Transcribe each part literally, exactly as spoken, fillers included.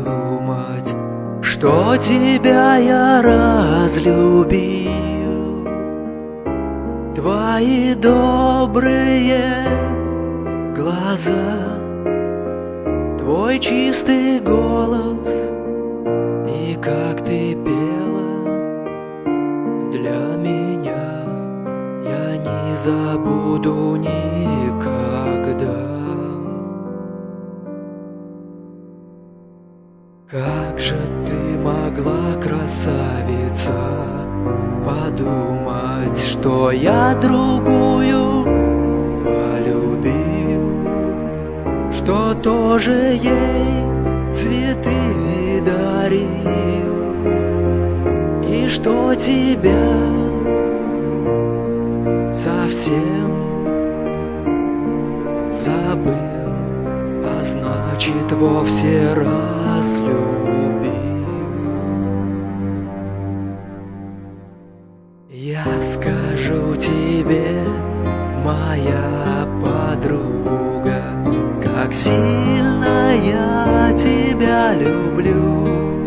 подумать, что тебя я разлюбил. Твои добрые глаза, твой чистый голос и как ты пела для меня, я не забуду никогда. Как же ты могла, красавица, подумать, что я другую полюбил, что тоже ей цветы дарил, и что тебя совсем забыл, а значит вовсе разлюбил. Я скажу тебе, моя подруга, как сильно я тебя люблю.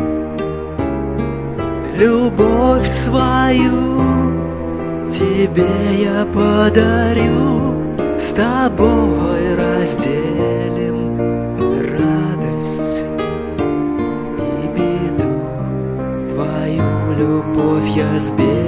Любовь свою тебе я подарю, с тобой разделим радость и беду. Твою любовь я сберегу.